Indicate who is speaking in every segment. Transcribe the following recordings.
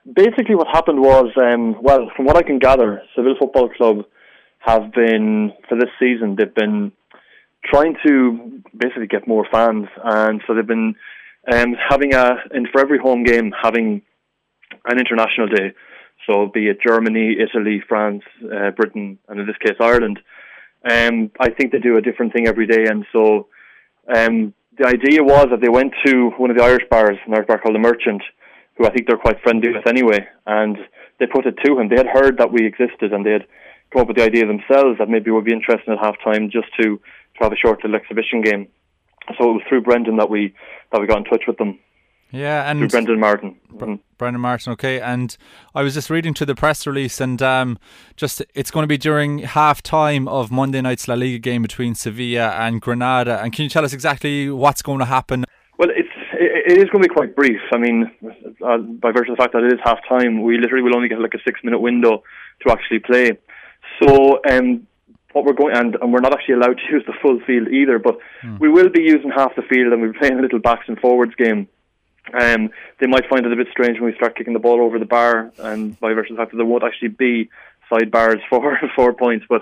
Speaker 1: basically what happened was, well, from what I can gather, Seville Football Club have been, for this season, they've been trying to basically get more fans, and so they've been having for every home game, having an international day. So be it Germany, Italy, France, Britain, and in this case Ireland. I think they do a different thing every day, and so the idea was that they went to one of the Irish bars, an Irish bar called The Merchant, who I think they're quite friendly with anyway, and they put it to him. They had heard that we existed, and they had come up with the idea themselves that maybe it would be interesting at half-time just to have a short little exhibition game. So it was through Brendan that we got in touch with them.
Speaker 2: Yeah, and
Speaker 1: through Brendan Martin.
Speaker 2: Brendan Martin, okay. And I was just reading to the press release, and it's going to be during half time of Monday night's La Liga game between Sevilla and Granada. And can you tell us exactly what's going to happen?
Speaker 1: Well, it is going to be quite brief. I mean, by virtue of the fact that it is half time, we literally will only get like a 6-minute window to actually play. So what we're going, and we're not actually allowed to use the full field either, but we will be using half the field, and we'll be playing a little backs and forwards game. They might find it a bit strange when we start kicking the ball over the bar, and by virtue of the fact that there won't actually be side bars for 4 points, but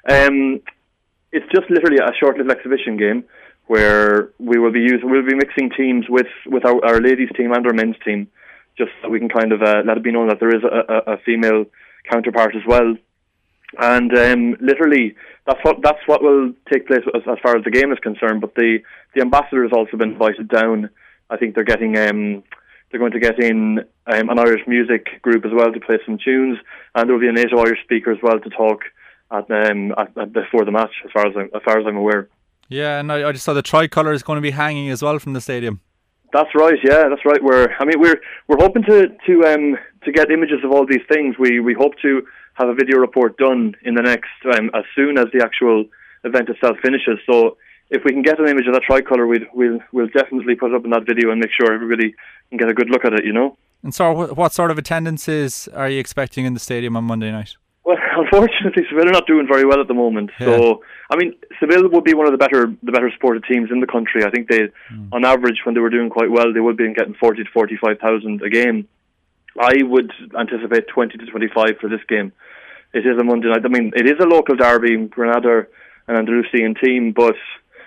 Speaker 1: it's just literally a short little exhibition game where we'll be mixing teams with our ladies team and our men's team, just so we can kind of let it be known that there is a female counterpart as well. And literally that's what will take place as far as the game is concerned. But the ambassador has also been invited down. I think they're going to get in an Irish music group as well to play some tunes, and there will be a native Irish speaker as well to talk at before the match, as far as I'm aware.
Speaker 2: Yeah, and I just saw the tricolour is going to be hanging as well from the stadium.
Speaker 1: That's right. Yeah, that's right. We're hoping to get images of all these things. We hope to have a video report done in the next as soon as the actual event itself finishes. So if we can get an image of that tricolour, we'll definitely put it up in that video and make sure everybody can get a good look at it, you know.
Speaker 2: And so what sort of attendances are you expecting in the stadium on Monday night?
Speaker 1: Well, unfortunately, Seville are not doing very well at the moment. Yeah. So, I mean, Seville would be one of the better supported teams in the country. I think they, on average, when they were doing quite well, they would be getting 40 to 45,000 a game. I would anticipate 20 to 25 for this game. It is a Monday night. I mean, it is a local derby, Granada an Andalusian team, but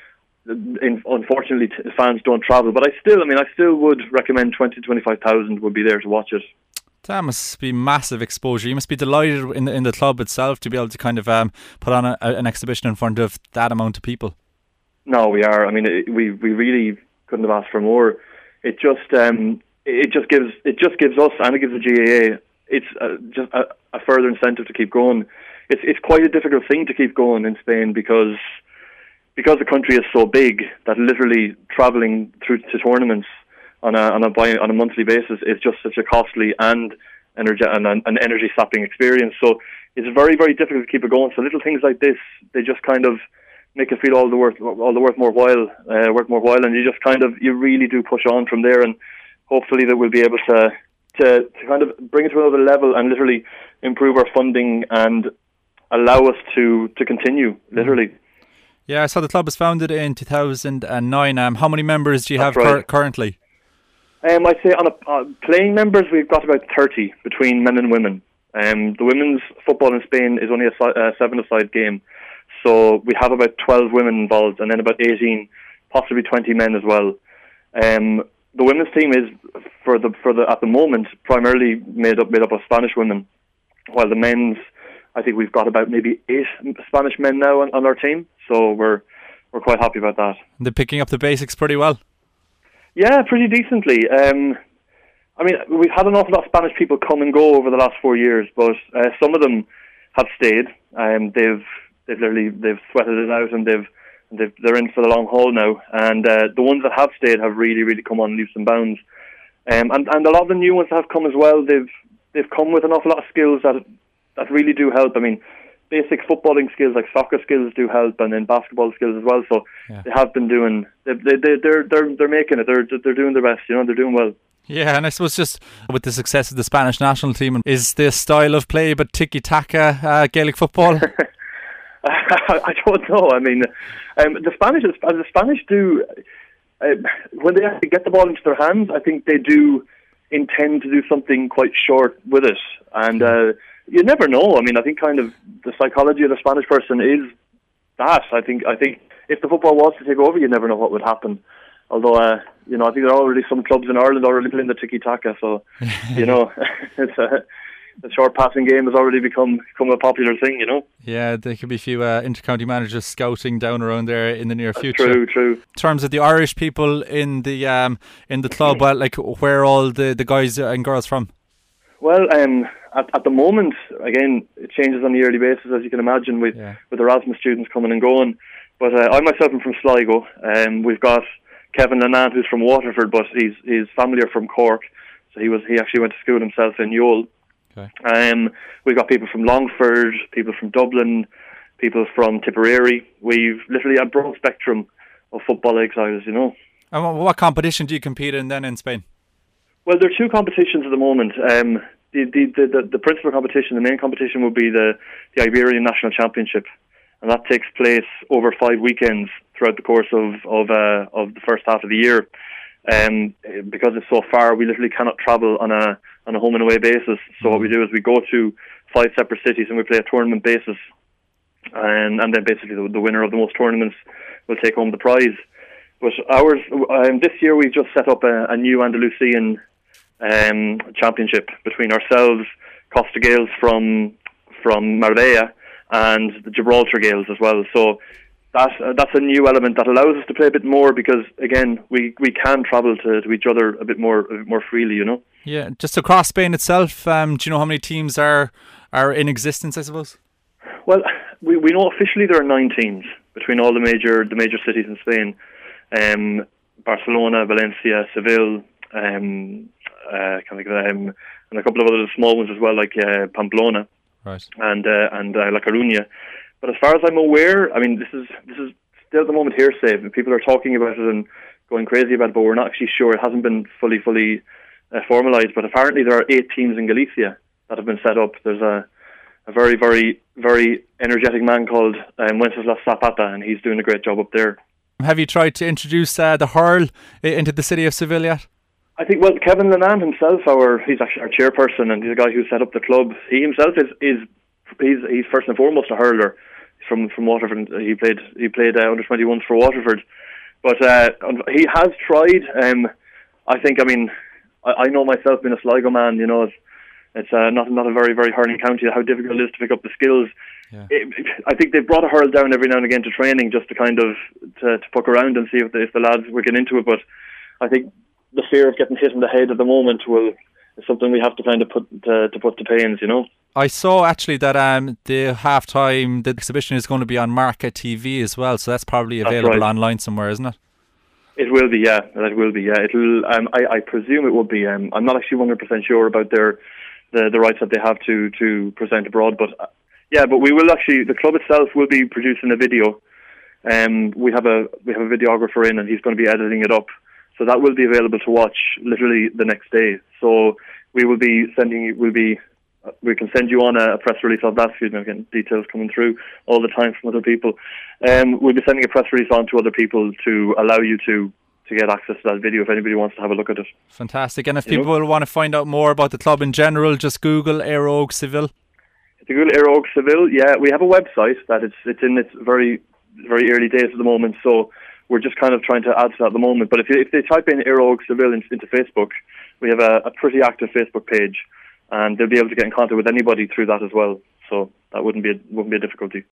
Speaker 1: unfortunately fans don't travel. But I still would recommend 20 to 25,000 would be there to watch it.
Speaker 2: That must be massive exposure. You must be delighted in the club itself to be able to kind of put on an exhibition in front of that amount of people. No,
Speaker 1: we are. I mean, we really couldn't have asked for more. It just gives us, and it gives the GAA, it's just a further incentive to keep going. It's quite a difficult thing to keep going in Spain because the country is so big that literally travelling through to tournaments on a monthly basis is just such a costly and an energy sapping experience. So it's very, very difficult to keep it going. So little things like this, they just kind of make it feel all the worth more while, and you really do push on from there. And hopefully that we'll be able to kind of bring it to another level and literally improve our funding and allow us to continue, literally.
Speaker 2: Yeah, so the club was founded in 2009. How many members do you have currently?
Speaker 1: I'd say on playing members, we've got about 30 between men and women. The women's football in Spain is only a 7-a-side game, so we have about 12 women involved, and then about 18, possibly 20 men as well. The women's team is for the at the moment primarily made up of Spanish women, while the men's, I think we've got about maybe 8 Spanish men now on our team, so we're quite happy about that.
Speaker 2: They're picking up the basics pretty well.
Speaker 1: Yeah, pretty decently. I mean, we've had an awful lot of Spanish people come and go over the last 4 years, but some of them have stayed. They've sweated it out, and they're in for the long haul now. And the ones that have stayed have really, really come on leaps and bounds. And a lot of the new ones that have come as well, they've come with an awful lot of skills that really do help. I mean, basic footballing skills like soccer skills do help, and then basketball skills as well. So They have been doing. They're making it. They're doing their best. You know, they're doing well.
Speaker 2: Yeah, and I suppose just with the success of the Spanish national team, is this style of play but tiki-taka Gaelic football?
Speaker 1: I don't know. I mean, the Spanish do when they actually get the ball into their hands. I think they do intend to do something quite short with it. And you never know. I mean, I think kind of the psychology of the Spanish person is that. I think if the football was to take over, you never know what would happen. Although, I think there are already some clubs in Ireland already playing the tiki-taka, so, the short passing game has already become a popular thing,
Speaker 2: Yeah, there could be a few inter-county managers scouting down around there in the near future.
Speaker 1: True.
Speaker 2: In terms of the Irish people in the club, well, like, where are all the guys and girls from?
Speaker 1: Well, at the moment, again, it changes on a yearly basis, as you can imagine, with Erasmus students coming and going. But I myself am from Sligo. We've got Kevin Lennon, who's from Waterford, but his family are from Cork, so he actually went to school himself in Youghal. Okay. We've got people from Longford, people from Dublin, people from Tipperary. We've literally a broad spectrum of football exiles,
Speaker 2: And what competition do you compete in then in Spain?
Speaker 1: Well, there are two competitions at the moment. The principal competition, the main competition, will be the Iberian National Championship, and that takes place over 5 weekends throughout the course of the first half of the year. Because it's so far, we literally cannot travel on a home and away basis. So what we do is we go to 5 separate cities and we play a tournament basis, and then basically the winner of the most tournaments will take home the prize. But ours, this year we've just set up a new Andalusian championship between ourselves, Costa Gales from Marbella, and the Gibraltar Gales as well. So that's a new element that allows us to play a bit more, because again we can travel to each other a bit more freely,
Speaker 2: Yeah, just across Spain itself. Do you know how many teams are in existence, I suppose?
Speaker 1: Well, we know officially there are 9 teams between all the major cities in Spain. Barcelona, Valencia, Seville, and a couple of other small ones as well, like Pamplona,
Speaker 2: right,
Speaker 1: and La Coruña. But as far as I'm aware, I mean, this is still at the moment hearsay. People are talking about it and going crazy about it, but we're not actually sure. It hasn't been fully formalised. But apparently there are 8 teams in Galicia that have been set up. There's a very, very, very energetic man called Wenceslas Zapata, and he's doing a great job up there.
Speaker 2: Have you tried to introduce the hurl into the city of Seville yet?
Speaker 1: I think, well, Kevin Lennon himself, he's actually our chairperson, and he's a guy who set up the club. He himself he's first and foremost a hurler. He's from Waterford. He played under 21s for Waterford, but he has tried. I think, I mean, I know myself, being a Sligo man, it's not a very, very hurling county, how difficult it is to pick up the skills. Yeah. I think they've brought a hurl down every now and again to training, just to kind of to poke around and see if the lads will get into it. But I think the fear of getting hit in the head at the moment is something we have to kind of put to pains,
Speaker 2: I saw actually that the halftime, the exhibition is going to be on Marca TV as well, so that's probably available online somewhere, isn't it?
Speaker 1: It will be, yeah. It will be, yeah. It'll. I presume it will be. I'm not actually 100% sure about the rights that they have to present abroad, but yeah. But we will actually. The club itself will be producing a video. We have a videographer in, and he's going to be editing it up. So that will be available to watch literally the next day. So we will be we can send you on a press release of that. Again, details coming through all the time from other people. We'll be sending a press release on to other people to allow you to get access to that video if anybody wants to have a look at it.
Speaker 2: Fantastic. And if people want to find out more about the club in general, just Google Éire Óg Seville.
Speaker 1: If you Google Éire Óg Seville, yeah, we have a website that it's in its very, very early days at the moment, so we're just kind of trying to add to that at the moment. But if they type in Éire Óg Seville into Facebook, we have a pretty active Facebook page, and they'll be able to get in contact with anybody through that as well. So that wouldn't be a difficulty.